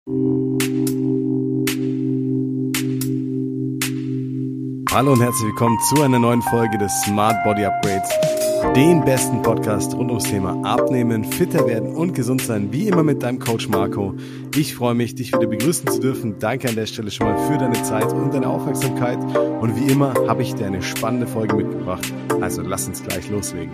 Hallo und herzlich willkommen zu einer neuen Folge des Smart Body Upgrades, dem besten Podcast rund ums Thema Abnehmen, fitter werden und gesund sein, wie immer mit deinem Coach Marco. Ich freue mich, dich wieder begrüßen zu dürfen. Danke an der Stelle schon mal für deine Zeit und deine Aufmerksamkeit. Und wie immer habe ich dir eine spannende Folge mitgebracht. Also lass uns gleich loslegen.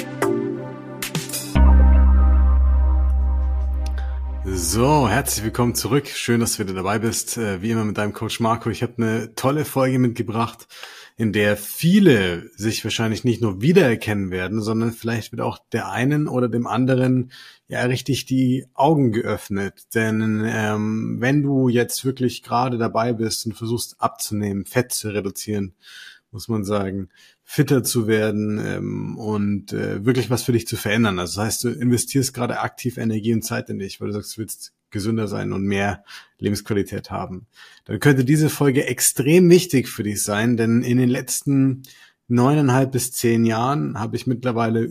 So, herzlich willkommen zurück. Schön, dass du wieder dabei bist. Wie immer mit deinem Coach Marco. Ich habe eine tolle Folge mitgebracht, in der viele sich wahrscheinlich nicht nur wiedererkennen werden, sondern vielleicht wird auch der einen oder dem anderen ja richtig die Augen geöffnet. Denn wenn du jetzt wirklich gerade dabei bist und versuchst abzunehmen, Fett zu reduzieren, muss man sagen, fitter zu werden und wirklich was für dich zu verändern. Also das heißt, du investierst gerade aktiv Energie und Zeit in dich, weil du sagst, du willst gesünder sein und mehr Lebensqualität haben. Dann könnte diese Folge extrem wichtig für dich sein, denn in den letzten 9,5 bis 10 Jahren habe ich mittlerweile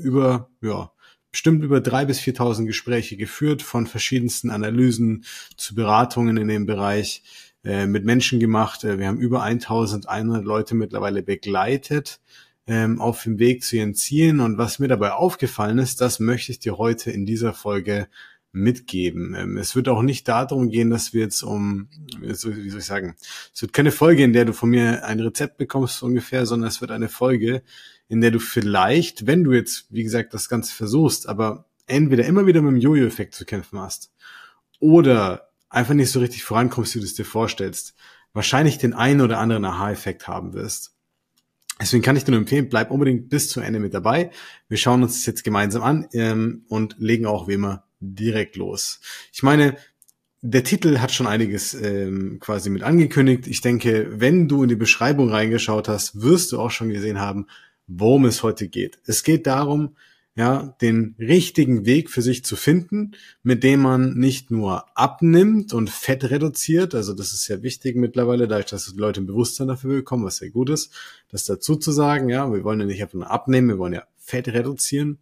bestimmt über 3.000 bis 4.000 Gespräche geführt, von verschiedensten Analysen zu Beratungen in dem Bereich, mit Menschen gemacht. Wir haben über 1.100 Leute mittlerweile begleitet auf dem Weg zu ihren Zielen. Und was mir dabei aufgefallen ist, das möchte ich dir heute in dieser Folge mitgeben. Es wird auch nicht darum gehen, dass wir jetzt es wird keine Folge, in der du von mir ein Rezept bekommst ungefähr, sondern es wird eine Folge, in der du vielleicht, wenn du jetzt, wie gesagt, das Ganze versuchst, aber entweder immer wieder mit dem Jojo-Effekt zu kämpfen hast oder einfach nicht so richtig vorankommst, wie du es dir vorstellst, wahrscheinlich den einen oder anderen Aha-Effekt haben wirst. Deswegen kann ich dir nur empfehlen, bleib unbedingt bis zum Ende mit dabei. Wir schauen uns das jetzt gemeinsam an und legen auch wie immer direkt los. Ich meine, der Titel hat schon einiges quasi mit angekündigt. Ich denke, wenn du in die Beschreibung reingeschaut hast, wirst du auch schon gesehen haben, worum es heute geht. Es geht darum, ja, den richtigen Weg für sich zu finden, mit dem man nicht nur abnimmt und Fett reduziert, also das ist sehr wichtig mittlerweile, dadurch, dass die Leute ein Bewusstsein dafür bekommen, was sehr gut ist, das dazu zu sagen, ja, wir wollen ja nicht einfach nur abnehmen, wir wollen ja Fett reduzieren.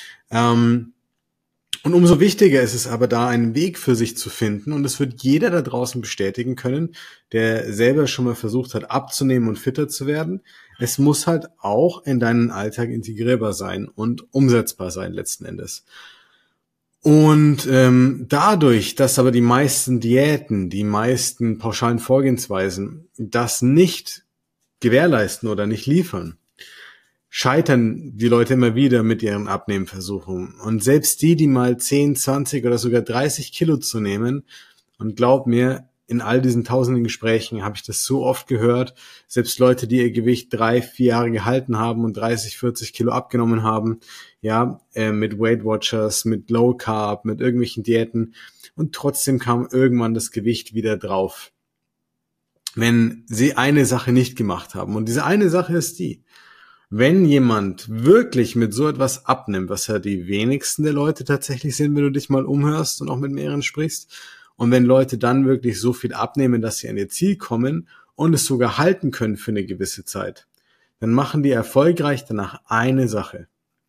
Und umso wichtiger ist es aber da, einen Weg für sich zu finden, und das wird jeder da draußen bestätigen können, der selber schon mal versucht hat, abzunehmen und fitter zu werden. Es muss halt auch in deinen Alltag integrierbar sein und umsetzbar sein letzten Endes. Und dadurch, dass aber die meisten Diäten, die meisten pauschalen Vorgehensweisen das nicht gewährleisten oder nicht liefern, scheitern die Leute immer wieder mit ihren Abnehmversuchen. Und selbst die mal 10, 20 oder sogar 30 Kilo zu nehmen, und glaub mir, in all diesen tausenden Gesprächen habe ich das so oft gehört, selbst Leute, die ihr Gewicht 3, 4 Jahre gehalten haben und 30, 40 Kilo abgenommen haben, ja, mit Weight Watchers, mit Low Carb, mit irgendwelchen Diäten, und trotzdem kam irgendwann das Gewicht wieder drauf, wenn sie eine Sache nicht gemacht haben. Und diese eine Sache ist die: Wenn jemand wirklich mit so etwas abnimmt, was ja die wenigsten der Leute tatsächlich sind, wenn du dich mal umhörst und auch mit mehreren sprichst, und wenn Leute dann wirklich so viel abnehmen, dass sie an ihr Ziel kommen und es sogar halten können für eine gewisse Zeit, dann machen die erfolgreich danach eine Sache.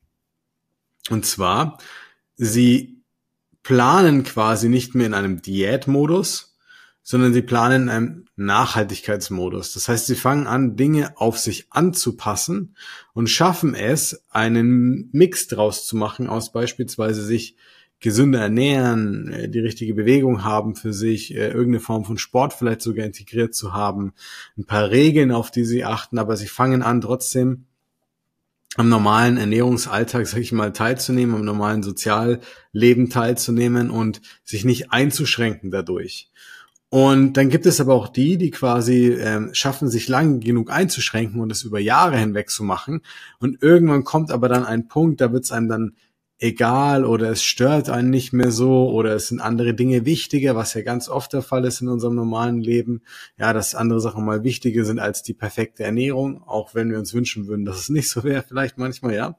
Und zwar, sie planen quasi nicht mehr in einem Diätmodus, sondern sie planen in einem Nachhaltigkeitsmodus. Das heißt, sie fangen an, Dinge auf sich anzupassen und schaffen es, einen Mix draus zu machen aus beispielsweise sich gesünder ernähren, die richtige Bewegung haben für sich, irgendeine Form von Sport vielleicht sogar integriert zu haben, ein paar Regeln, auf die sie achten, aber sie fangen an, trotzdem am normalen Ernährungsalltag, sag ich mal, teilzunehmen, am normalen Sozialleben teilzunehmen und sich nicht einzuschränken dadurch. Und dann gibt es aber auch die quasi schaffen, sich lang genug einzuschränken und es über Jahre hinweg zu machen. Und irgendwann kommt aber dann ein Punkt, da wird es einem dann egal oder es stört einen nicht mehr so oder es sind andere Dinge wichtiger, was ja ganz oft der Fall ist in unserem normalen Leben. Ja, dass andere Sachen mal wichtiger sind als die perfekte Ernährung, auch wenn wir uns wünschen würden, dass es nicht so wäre, vielleicht manchmal, ja.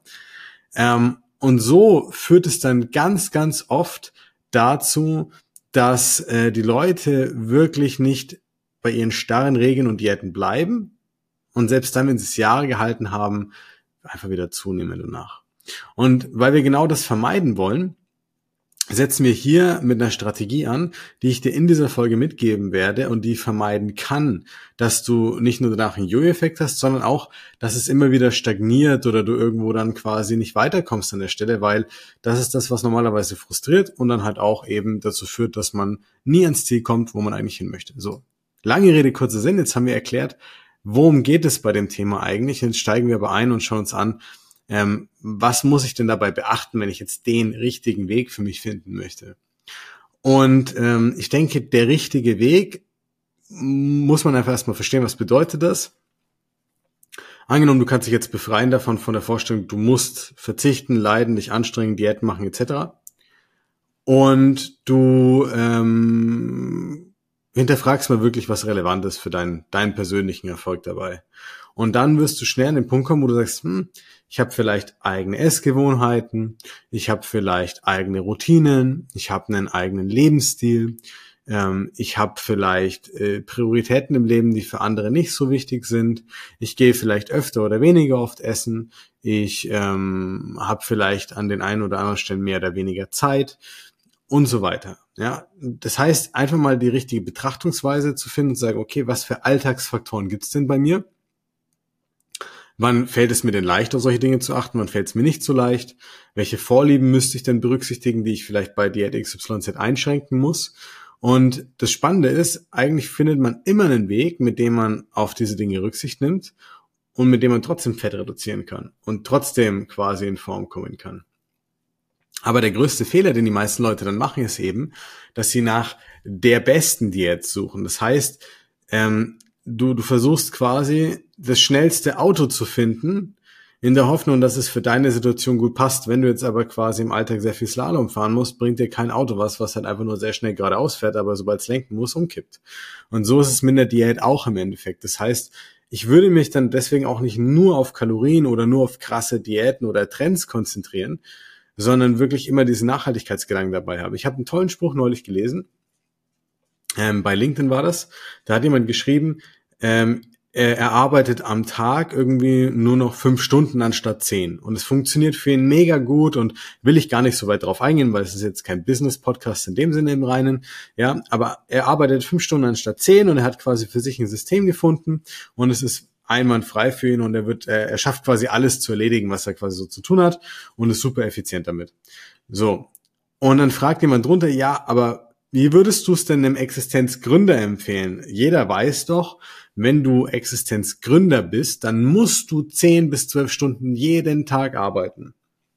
Und so führt es dann ganz, ganz oft dazu, dass die Leute wirklich nicht bei ihren starren Regeln und Diäten bleiben und selbst dann, wenn sie es Jahre gehalten haben, einfach wieder zunehmen danach. Und weil wir genau das vermeiden wollen, setzen wir hier mit einer Strategie an, die ich dir in dieser Folge mitgeben werde und die vermeiden kann, dass du nicht nur danach einen Jojo-Effekt hast, sondern auch, dass es immer wieder stagniert oder du irgendwo dann quasi nicht weiterkommst an der Stelle, weil das ist das, was normalerweise frustriert und dann halt auch eben dazu führt, dass man nie ans Ziel kommt, wo man eigentlich hin möchte. So, lange Rede, kurzer Sinn, jetzt haben wir erklärt, worum geht es bei dem Thema eigentlich. Jetzt steigen wir aber ein und schauen uns an, was muss ich denn dabei beachten, wenn ich jetzt den richtigen Weg für mich finden möchte? Und ich denke, der richtige Weg muss man einfach erstmal verstehen, was bedeutet das? Angenommen, du kannst dich jetzt befreien davon, von der Vorstellung, du musst verzichten, leiden, dich anstrengen, Diät machen etc. Und du hinterfragst mal wirklich, was relevant ist für deinen persönlichen Erfolg dabei. Und dann wirst du schnell an den Punkt kommen, wo du sagst, ich habe vielleicht eigene Essgewohnheiten, ich habe vielleicht eigene Routinen, ich habe einen eigenen Lebensstil, ich habe vielleicht Prioritäten im Leben, die für andere nicht so wichtig sind, ich gehe vielleicht öfter oder weniger oft essen, ich habe vielleicht an den einen oder anderen Stellen mehr oder weniger Zeit und so weiter. Ja, das heißt, einfach mal die richtige Betrachtungsweise zu finden und zu sagen, okay, was für Alltagsfaktoren gibt's denn bei mir? Wann fällt es mir denn leicht, auf solche Dinge zu achten? Wann fällt es mir nicht so leicht? Welche Vorlieben müsste ich denn berücksichtigen, die ich vielleicht bei Diät XYZ einschränken muss? Und das Spannende ist, eigentlich findet man immer einen Weg, mit dem man auf diese Dinge Rücksicht nimmt und mit dem man trotzdem Fett reduzieren kann und trotzdem quasi in Form kommen kann. Aber der größte Fehler, den die meisten Leute dann machen, ist eben, dass sie nach der besten Diät suchen. Das heißt, du versuchst quasi das schnellste Auto zu finden, in der Hoffnung, dass es für deine Situation gut passt. Wenn du jetzt aber quasi im Alltag sehr viel Slalom fahren musst, bringt dir kein Auto was halt einfach nur sehr schnell geradeaus fährt, aber sobald es lenken muss, umkippt. Und so ist es mit der Diät auch im Endeffekt. Das heißt, ich würde mich dann deswegen auch nicht nur auf Kalorien oder nur auf krasse Diäten oder Trends konzentrieren, sondern wirklich immer diesen Nachhaltigkeitsgedanken dabei haben. Ich habe einen tollen Spruch neulich gelesen, bei LinkedIn war das, da hat jemand geschrieben, er arbeitet am Tag irgendwie nur noch 5 Stunden anstatt 10 und es funktioniert für ihn mega gut und will ich gar nicht so weit drauf eingehen, weil es ist jetzt kein Business-Podcast in dem Sinne im Reinen, ja, aber er arbeitet 5 Stunden anstatt 10 und er hat quasi für sich ein System gefunden und es ist einwandfrei für ihn und er schafft quasi alles zu erledigen, was er quasi so zu tun hat und ist super effizient damit. So. Und dann fragt jemand drunter, ja, aber wie würdest du es denn einem Existenzgründer empfehlen? Jeder weiß doch, wenn du Existenzgründer bist, dann musst du 10 bis 12 Stunden jeden Tag arbeiten.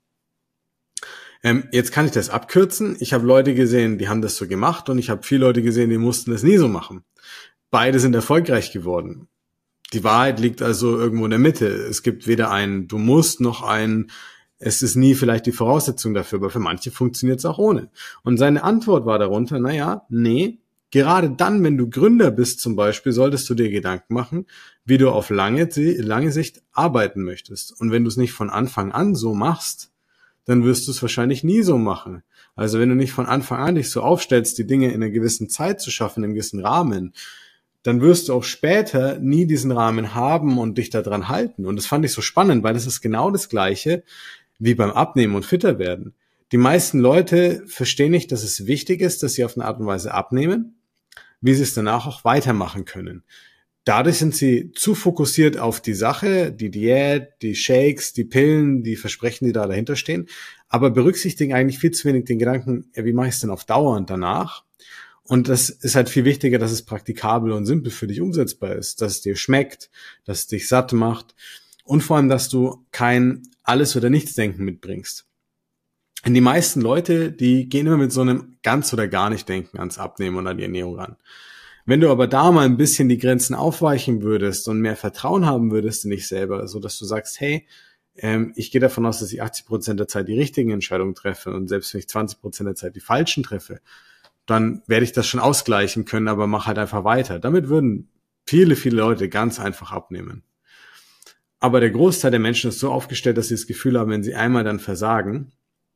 Jetzt kann ich das abkürzen. Ich habe Leute gesehen, die haben das so gemacht und ich habe viele Leute gesehen, die mussten das nie so machen. Beide sind erfolgreich geworden. Die Wahrheit liegt also irgendwo in der Mitte. Es gibt weder ein du musst noch ein es ist nie vielleicht die Voraussetzung dafür, aber für manche funktioniert es auch ohne. Und seine Antwort war darunter, nee, gerade dann, wenn du Gründer bist zum Beispiel, solltest du dir Gedanken machen, wie du auf lange Sicht arbeiten möchtest. Und wenn du es nicht von Anfang an so machst, dann wirst du es wahrscheinlich nie so machen. Also wenn du nicht von Anfang an dich so aufstellst, die Dinge in einer gewissen Zeit zu schaffen, in einem gewissen Rahmen, dann wirst du auch später nie diesen Rahmen haben und dich daran halten. Und das fand ich so spannend, weil das ist genau das Gleiche wie beim Abnehmen und fitter werden. Die meisten Leute verstehen nicht, dass es wichtig ist, dass sie auf eine Art und Weise abnehmen, wie sie es danach auch weitermachen können. Dadurch sind sie zu fokussiert auf die Sache, die Diät, die Shakes, die Pillen, die Versprechen, die da dahinter stehen, aber berücksichtigen eigentlich viel zu wenig den Gedanken, wie mache ich es denn auf Dauer und danach? Und das ist halt viel wichtiger, dass es praktikabel und simpel für dich umsetzbar ist, dass es dir schmeckt, dass es dich satt macht und vor allem, dass du kein Alles- oder Nichts-Denken mitbringst. Und die meisten Leute, die gehen immer mit so einem ganz oder gar nicht Denken ans Abnehmen und an die Ernährung ran. Wenn du aber da mal ein bisschen die Grenzen aufweichen würdest und mehr Vertrauen haben würdest in dich selber, so dass du sagst, hey, ich gehe davon aus, dass ich 80% der Zeit die richtigen Entscheidungen treffe und selbst wenn ich 20% der Zeit die falschen treffe, dann werde ich das schon ausgleichen können, aber mach halt einfach weiter. Damit würden viele, viele Leute ganz einfach abnehmen. Aber der Großteil der Menschen ist so aufgestellt, dass sie das Gefühl haben, wenn sie einmal dann versagen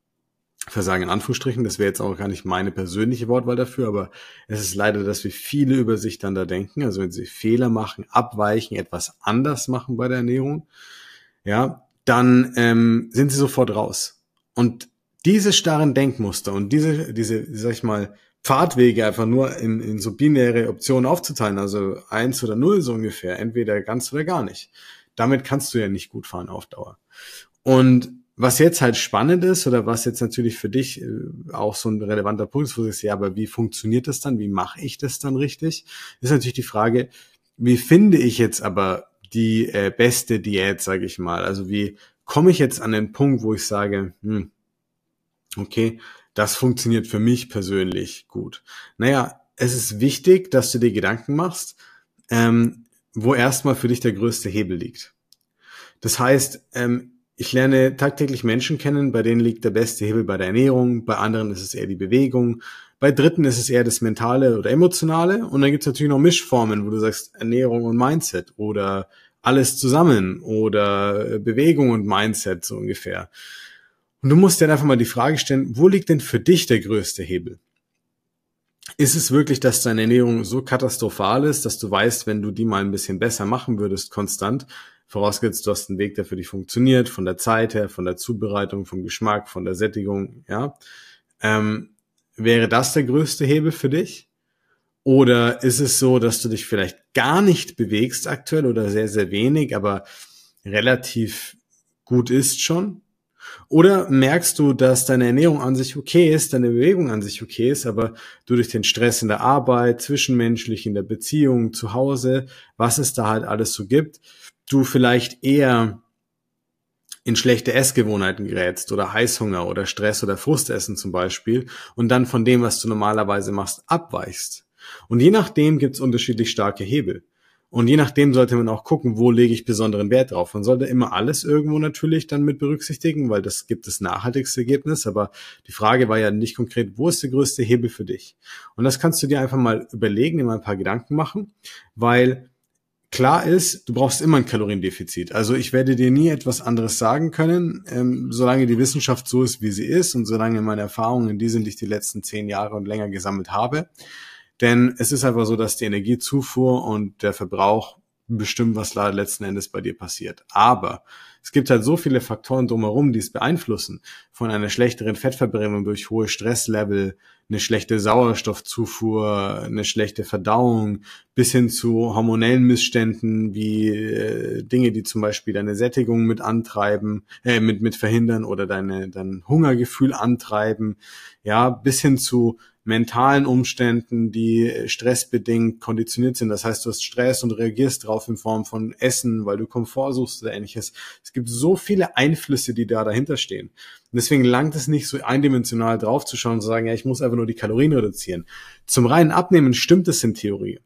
in Anführungsstrichen, das wäre jetzt auch gar nicht meine persönliche Wortwahl dafür, aber es ist leider, dass wir viele über sich dann da denken, also wenn sie Fehler machen, abweichen, etwas anders machen bei der Ernährung, ja, dann sind sie sofort raus. Und diese starren Denkmuster und diese, sag ich mal, Pfadwege einfach nur in so binäre Optionen aufzuteilen, also 1 oder 0 so ungefähr, entweder ganz oder gar nicht. Damit kannst du ja nicht gut fahren auf Dauer. Und was jetzt halt spannend ist oder was jetzt natürlich für dich auch so ein relevanter Punkt ist, wo du sagst, ja, aber wie funktioniert das dann? Wie mache ich das dann richtig? Ist natürlich die Frage, wie finde ich jetzt aber die beste Diät, sage ich mal? Also wie komme ich jetzt an den Punkt, wo ich sage, okay, das funktioniert für mich persönlich gut. Naja, es ist wichtig, dass du dir Gedanken machst, wo erstmal für dich der größte Hebel liegt. Das heißt, ich lerne tagtäglich Menschen kennen, bei denen liegt der beste Hebel bei der Ernährung, bei anderen ist es eher die Bewegung, bei Dritten ist es eher das Mentale oder Emotionale und dann gibt es natürlich noch Mischformen, wo du sagst Ernährung und Mindset oder alles zusammen oder Bewegung und Mindset so ungefähr. Und du musst dir einfach mal die Frage stellen, wo liegt denn für dich der größte Hebel? Ist es wirklich, dass deine Ernährung so katastrophal ist, dass du weißt, wenn du die mal ein bisschen besser machen würdest, konstant, vorausgesetzt, du hast einen Weg, der für dich funktioniert, von der Zeit her, von der Zubereitung, vom Geschmack, von der Sättigung, ja, wäre das der größte Hebel für dich? Oder ist es so, dass du dich vielleicht gar nicht bewegst aktuell oder sehr, sehr wenig, aber relativ gut ist schon? Oder merkst du, dass deine Ernährung an sich okay ist, deine Bewegung an sich okay ist, aber du durch den Stress in der Arbeit, zwischenmenschlich, in der Beziehung, zu Hause, was es da halt alles so gibt, du vielleicht eher in schlechte Essgewohnheiten gerätst oder Heißhunger oder Stress oder Frustessen zum Beispiel und dann von dem, was du normalerweise machst, abweichst. Und je nachdem gibt es unterschiedlich starke Hebel. Und je nachdem sollte man auch gucken, wo lege ich besonderen Wert drauf. Man sollte immer alles irgendwo natürlich dann mit berücksichtigen, weil das gibt das nachhaltigste Ergebnis. Aber die Frage war ja nicht konkret, wo ist der größte Hebel für dich? Und das kannst du dir einfach mal überlegen, dir mal ein paar Gedanken machen, weil klar ist, du brauchst immer ein Kaloriendefizit. Also ich werde dir nie etwas anderes sagen können, solange die Wissenschaft so ist, wie sie ist und solange meine Erfahrungen die sind, die ich die letzten 10 Jahre und länger gesammelt habe. Denn es ist einfach so, dass die Energiezufuhr und der Verbrauch bestimmt, was da letzten Endes bei dir passiert. Aber es gibt halt so viele Faktoren drumherum, die es beeinflussen. Von einer schlechteren Fettverbrennung durch hohe Stresslevel, eine schlechte Sauerstoffzufuhr, eine schlechte Verdauung, bis hin zu hormonellen Missständen wie Dinge, die zum Beispiel deine Sättigung mit antreiben, mit verhindern oder dein Hungergefühl antreiben, ja, bis hin zu mentalen Umständen, die stressbedingt konditioniert sind. Das heißt, du hast Stress und reagierst drauf in Form von Essen, weil du Komfort suchst oder ähnliches. Es gibt so viele Einflüsse, die da dahinter stehen. Und deswegen langt es nicht so eindimensional drauf zu schauen und zu sagen, ja, ich muss einfach nur die Kalorien reduzieren. Zum reinen Abnehmen stimmt es in Theorie.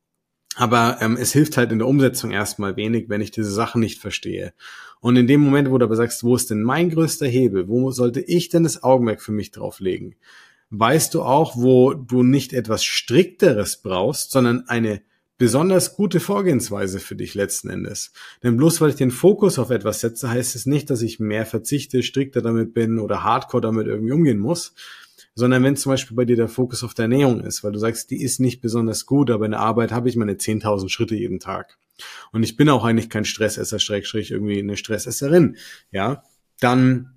Aber es hilft halt in der Umsetzung erstmal wenig, wenn ich diese Sachen nicht verstehe. Und in dem Moment, wo du aber sagst, wo ist denn mein größter Hebel? Wo sollte ich denn das Augenmerk für mich drauf legen? Weißt du auch, wo du nicht etwas Strikteres brauchst, sondern eine besonders gute Vorgehensweise für dich letzten Endes. Denn bloß weil ich den Fokus auf etwas setze, heißt es nicht, dass ich mehr verzichte, strikter damit bin oder hardcore damit irgendwie umgehen muss, sondern wenn zum Beispiel bei dir der Fokus auf der Ernährung ist, weil du sagst, die ist nicht besonders gut, aber in der Arbeit habe ich meine 10.000 Schritte jeden Tag. Und ich bin auch eigentlich kein Stressesser, Schrägstrich irgendwie eine Stressesserin, ja, dann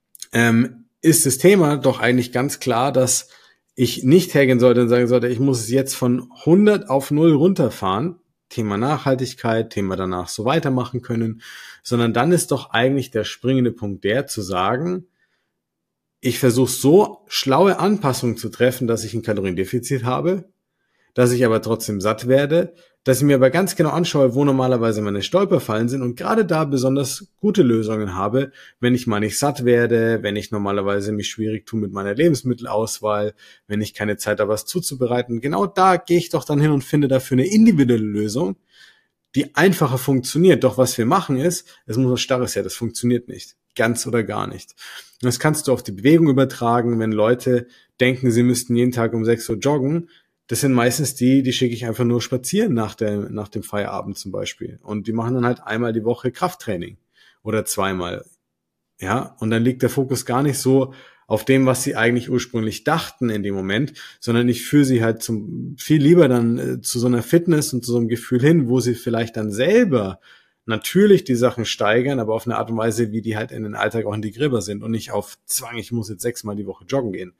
ist das Thema doch eigentlich ganz klar, dass ich nicht hergehen sollte und sagen sollte, ich muss es jetzt von 100 auf 0 runterfahren, Thema Nachhaltigkeit, Thema danach so weitermachen können, sondern dann ist doch eigentlich der springende Punkt der, zu sagen, ich versuche so schlaue Anpassungen zu treffen, dass ich ein Kaloriendefizit habe, dass ich aber trotzdem satt werde, dass ich mir aber ganz genau anschaue, wo normalerweise meine Stolperfallen sind und gerade da besonders gute Lösungen habe, wenn ich mal nicht satt werde, wenn ich normalerweise mich schwierig tue mit meiner Lebensmittelauswahl, wenn ich keine Zeit habe, was zuzubereiten. Genau da gehe ich doch dann hin und finde dafür eine individuelle Lösung, die einfacher funktioniert. Doch was wir machen ist, es muss was Starres her, das funktioniert nicht. Ganz oder gar nicht. Und das kannst du auf die Bewegung übertragen, wenn Leute denken, sie müssten jeden Tag um 6 Uhr joggen. Das sind meistens die schicke ich einfach nur spazieren nach dem Feierabend zum Beispiel. Und die machen dann halt einmal die Woche Krafttraining oder zweimal. Ja, und dann liegt der Fokus gar nicht so auf dem, was sie eigentlich ursprünglich dachten in dem Moment, sondern ich führe sie halt viel lieber dann zu so einer Fitness und zu so einem Gefühl hin, wo sie vielleicht dann selber natürlich die Sachen steigern, aber auf eine Art und Weise, wie die halt in den Alltag auch integrierbar sind und nicht auf Zwang, ich muss jetzt 6-mal die Woche joggen gehen.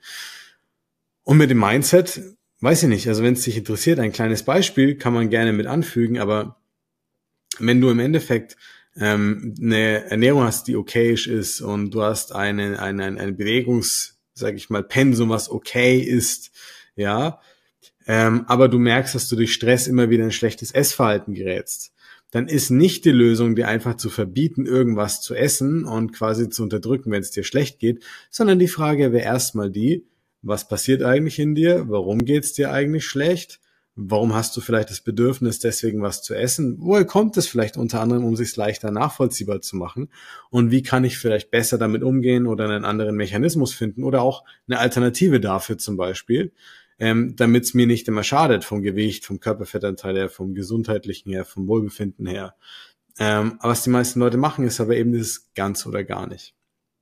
Und mit dem Mindset, weiß ich nicht, also wenn es dich interessiert, ein kleines Beispiel kann man gerne mit anfügen, aber wenn du im Endeffekt eine Ernährung hast, die okayisch ist und du hast eine Bewegungs, sag ich mal, Pensum, was okay ist, ja, aber du merkst, dass du durch Stress immer wieder in schlechtes Essverhalten gerätst, dann ist nicht die Lösung, dir einfach zu verbieten, irgendwas zu essen und quasi zu unterdrücken, wenn es dir schlecht geht, sondern die Frage wäre erstmal die, was passiert eigentlich in dir? Warum geht's dir eigentlich schlecht? Warum hast du vielleicht das Bedürfnis, deswegen was zu essen? Woher kommt es vielleicht unter anderem, um es sich leichter nachvollziehbar zu machen? Und wie kann ich vielleicht besser damit umgehen oder einen anderen Mechanismus finden oder auch eine Alternative dafür zum Beispiel, damit es mir nicht immer schadet vom Gewicht, vom Körperfettanteil her, vom gesundheitlichen her, vom Wohlbefinden her. Aber was die meisten Leute machen, ist aber eben dieses ganz oder gar nicht.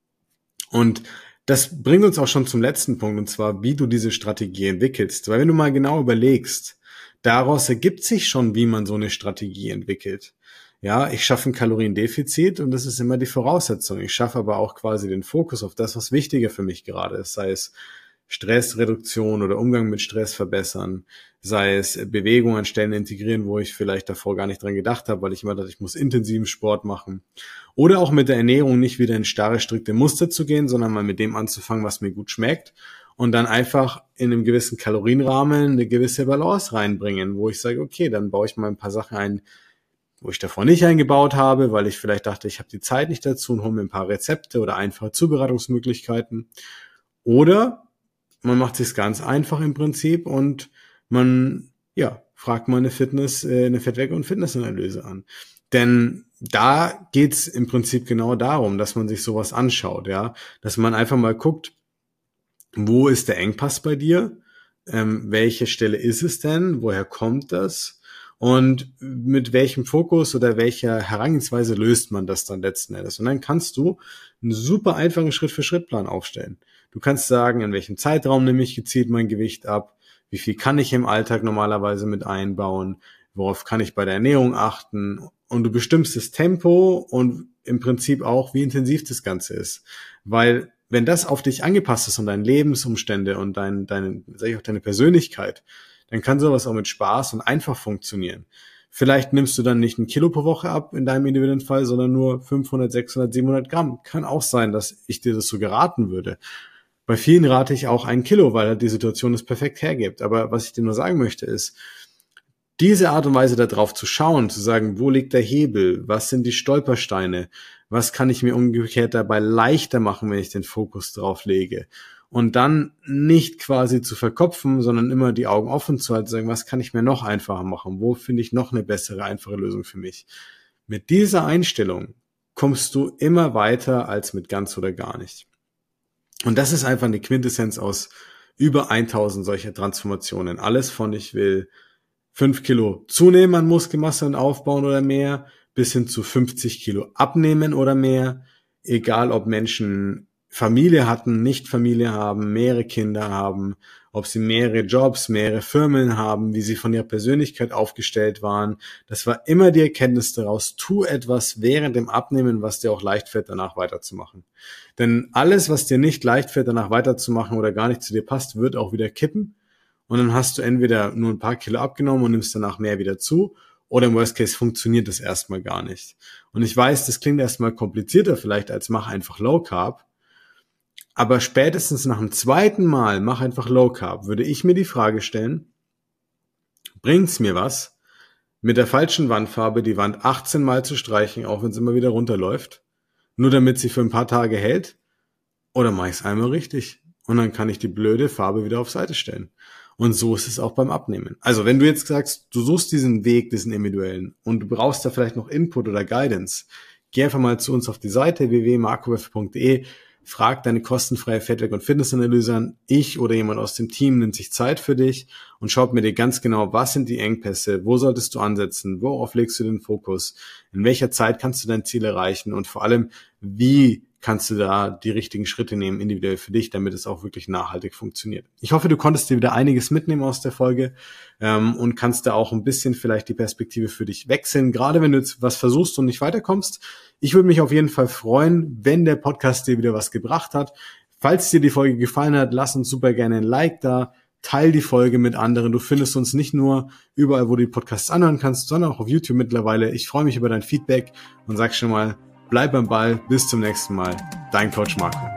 Und das bringt uns auch schon zum letzten Punkt, und zwar, wie du diese Strategie entwickelst. Weil wenn du mal genau überlegst, daraus ergibt sich schon, wie man so eine Strategie entwickelt. Ja, ich schaffe ein Kaloriendefizit und das ist immer die Voraussetzung. Ich schaffe aber auch quasi den Fokus auf das, was wichtiger für mich gerade ist, sei es Stressreduktion oder Umgang mit Stress verbessern, sei es Bewegung an Stellen integrieren, wo ich vielleicht davor gar nicht dran gedacht habe, weil ich immer dachte, ich muss intensiven Sport machen. Oder auch mit der Ernährung nicht wieder in starre, strikte Muster zu gehen, sondern mal mit dem anzufangen, was mir gut schmeckt und dann einfach in einem gewissen Kalorienrahmen eine gewisse Balance reinbringen, wo ich sage, okay, dann baue ich mal ein paar Sachen ein, wo ich davor nicht eingebaut habe, weil ich vielleicht dachte, ich habe die Zeit nicht dazu und hole mir ein paar Rezepte oder einfache Zubereitungsmöglichkeiten. Oder man macht es ganz einfach im Prinzip und man, ja, fragt mal eine Fettweg- und Fitnessanalyse an. Denn da geht's im Prinzip genau darum, dass man sich sowas anschaut, ja, dass man einfach mal guckt, wo ist der Engpass bei dir? Welche Stelle ist es denn? Woher kommt das? Und mit welchem Fokus oder welcher Herangehensweise löst man das dann letzten Endes? Und dann kannst du einen super einfachen Schritt-für-Schritt-Plan aufstellen. Du kannst sagen, in welchem Zeitraum nehme ich gezielt mein Gewicht ab? Wie viel kann ich im Alltag normalerweise mit einbauen? Worauf kann ich bei der Ernährung achten? Und du bestimmst das Tempo und im Prinzip auch, wie intensiv das Ganze ist. Weil wenn das auf dich angepasst ist und deine Lebensumstände und deine Persönlichkeit, dann kann sowas auch mit Spaß und einfach funktionieren. Vielleicht nimmst du dann nicht 1 Kilo pro Woche ab in deinem individuellen Fall, sondern nur 500, 600, 700 Gramm. Kann auch sein, dass ich dir das so geraten würde. Bei vielen rate ich auch 1 Kilo, weil die Situation es perfekt hergibt. Aber was ich dir nur sagen möchte ist, diese Art und Weise darauf zu schauen, zu sagen, wo liegt der Hebel, was sind die Stolpersteine, was kann ich mir umgekehrt dabei leichter machen, wenn ich den Fokus drauf lege. Und dann nicht quasi zu verkopfen, sondern immer die Augen offen zu halten, sagen, was kann ich mir noch einfacher machen, wo finde ich noch eine bessere, einfache Lösung für mich. Mit dieser Einstellung kommst du immer weiter als mit ganz oder gar nicht. Und das ist einfach eine Quintessenz aus über 1000 solcher Transformationen. Alles von ich will 5 Kilo zunehmen an Muskelmasse und aufbauen oder mehr, bis hin zu 50 Kilo abnehmen oder mehr, egal ob Menschen Familie hatten, nicht Familie haben, mehrere Kinder haben, ob sie mehrere Jobs, mehrere Firmen haben, wie sie von ihrer Persönlichkeit aufgestellt waren. Das war immer die Erkenntnis daraus, tu etwas während dem Abnehmen, was dir auch leicht fällt, danach weiterzumachen. Denn alles, was dir nicht leicht fällt, danach weiterzumachen oder gar nicht zu dir passt, wird auch wieder kippen. Und dann hast du entweder nur ein paar Kilo abgenommen und nimmst danach mehr wieder zu, oder im Worst Case funktioniert das erstmal gar nicht. Und ich weiß, das klingt erstmal komplizierter vielleicht als mach einfach Low Carb, aber spätestens nach dem zweiten Mal mach einfach Low Carb, würde ich mir die Frage stellen, bringt's mir was, mit der falschen Wandfarbe die Wand 18 Mal zu streichen, auch wenn es immer wieder runterläuft, nur damit sie für ein paar Tage hält, oder mach ich's einmal richtig und dann kann ich die blöde Farbe wieder auf Seite stellen. Und so ist es auch beim Abnehmen. Also wenn du jetzt sagst, du suchst diesen Weg, diesen individuellen und du brauchst da vielleicht noch Input oder Guidance, geh einfach mal zu uns auf die Seite www.markowef.de, frag deine kostenfreie Fettweg- und Fitnessanalyse an. Ich oder jemand aus dem Team nimmt sich Zeit für dich und schaut mir dir ganz genau, was sind die Engpässe, wo solltest du ansetzen, worauf legst du den Fokus, in welcher Zeit kannst du dein Ziel erreichen und vor allem, wie kannst du da die richtigen Schritte nehmen, individuell für dich, damit es auch wirklich nachhaltig funktioniert. Ich hoffe, du konntest dir wieder einiges mitnehmen aus der Folge und kannst da auch ein bisschen vielleicht die Perspektive für dich wechseln, gerade wenn du jetzt was versuchst und nicht weiterkommst. Ich würde mich auf jeden Fall freuen, wenn der Podcast dir wieder was gebracht hat. Falls dir die Folge gefallen hat, lass uns super gerne ein Like da. Teil die Folge mit anderen. Du findest uns nicht nur überall, wo du die Podcasts anhören kannst, sondern auch auf YouTube mittlerweile. Ich freue mich über dein Feedback und sag schon mal, bleib am Ball. Bis zum nächsten Mal. Dein Coach Marco.